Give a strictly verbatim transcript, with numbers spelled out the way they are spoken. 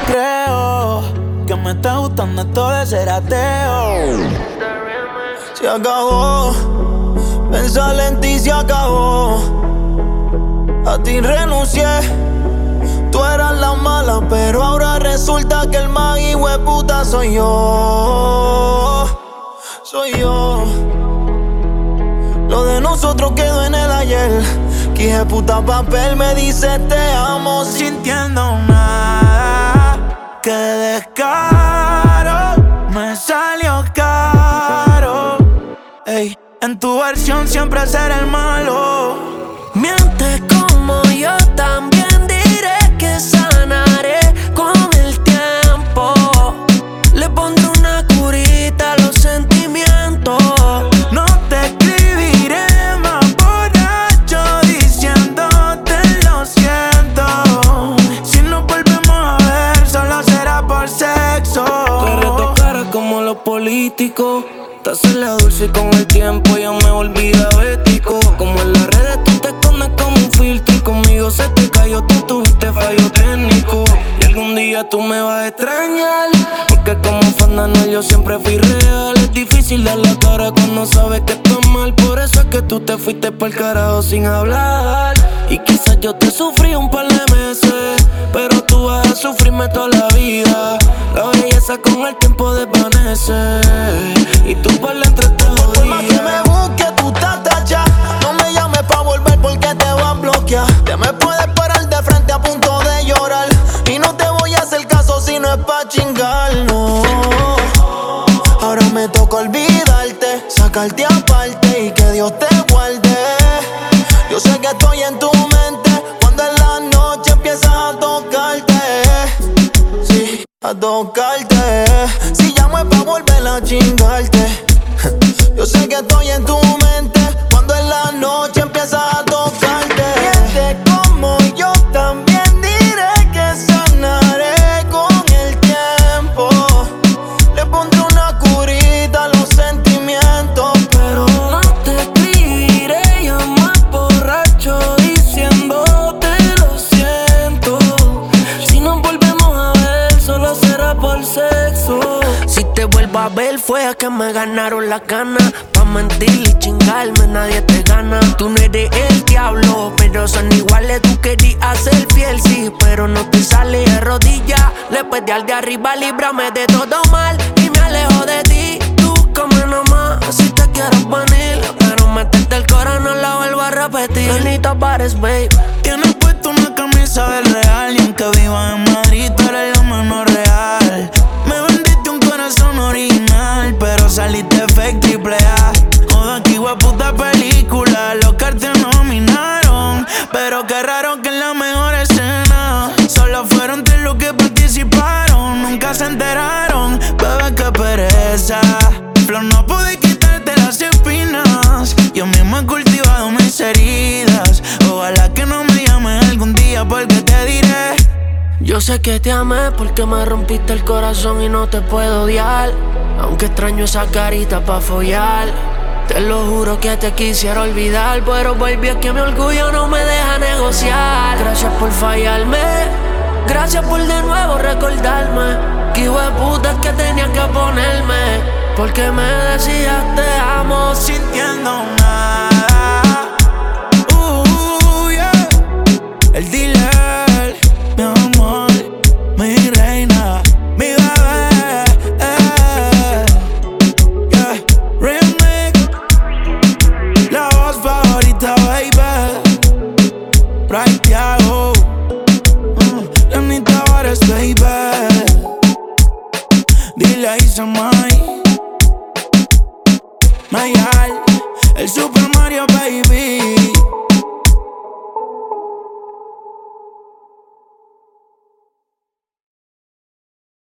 creo que me está gustando esto de ser ateo. Se acabó, pensar en ti se acabó. A ti renuncié, tú eras la mala, pero ahora resulta que el más hijueputa soy yo. Soy yo. Lo de nosotros quedó en el ayer. Que hijueputa papel me dice te amo sintiendo nada. Que descaro, me salió caro. Ey, en tu versión siempre ser el malo. Mientes como yo, también diré que sanaré con el tiempo. Le pondré una curita a los sentimientos. No te escribiré más borracho diciéndote lo siento. Si nos volvemos a ver, solo será por sexo. Te reto cara como los políticos. Te haces la dulce y con el tiempo ya me volví diabético. Como en las redes tú te escondes como un filtro y conmigo se te cayó, tú tuviste fallo técnico. Y algún día tú me vas a extrañar, porque como fandano yo siempre fui real. Es difícil dar la cara cuando sabes que estás mal. Por eso es que tú te fuiste pa'l carajo sin hablar. Y quizás yo te sufrí un par de meses, pero tú vas a sufrirme toda la vida. La belleza con el tiempo desvanece y tú por dentro te Por más odias. que me busques, tú estás tacha. No me llames pa' volver porque te van a bloquear. Te me puedes parar de frente a punto de llorar. Y no te voy a hacer caso si no es pa' chingar, no. Ahora me toca olvidarte, sacarte aparte y que Dios te guarde. Yo sé que estoy en tu mente cuando en la noche empiezas a tocarte. Sí, a tocarte. Si llamo es pa' volver a chingarte. Yo sé que estoy en tu mente cuando en la noche empiezas a tocarte. Miente como yo, también diré que sanaré con el tiempo. Le pondré una curita a los sentimientos, pero no te escribiré ya más borracho diciéndote lo siento. Si nos volvemos a ver, solo será por sexo. Si te vuelvo a ver fue a que me ganaron las ganas. Pa' mentir y chingarme nadie te gana. Tú no eres el diablo, pero son iguales. Tú querías ser fiel, sí, pero no te sale de rodillas. Le pedí al de arriba, líbrame de todo mal y me alejo de ti. Tú come nomás si te quieres venir, pero meterte el cora no la vuelvo a repetir. Nenita pares, babe. Tienes puesto una camisa del Real y aunque viva en Madrid tú eres la mano real. Me vendiste un corazón original, pero saliste fake triple A. Joda que puta película, los carteles nominaron, pero qué raro que en la mejor escena solo fueron tres los que participaron. Nunca se enteraron, bebé, qué pereza. Flow, no pude quitarte las espinas. Yo mismo he cultivado mis heridas. Ojalá que no me llames algún día porque te diré. Yo sé que te amé porque me rompiste el corazón y no te puedo odiar. Aunque extraño esa carita pa' follar. Te lo juro que te quisiera olvidar, pero volví a que mi orgullo no me deja negociar. Gracias por fallarme, gracias por de nuevo recordarme que hijueputa es que tenía que ponerme, porque me decías te amo sintiendo nada. Uh, yeah. El dealer, mi amor, mi reina, mi bebé, eh. Yeah. Remix, la voz favorita, baby. Bright Thiago, uh, Lenita Vares, baby. Dile a Isamay, Mayal, el Super Mario, baby.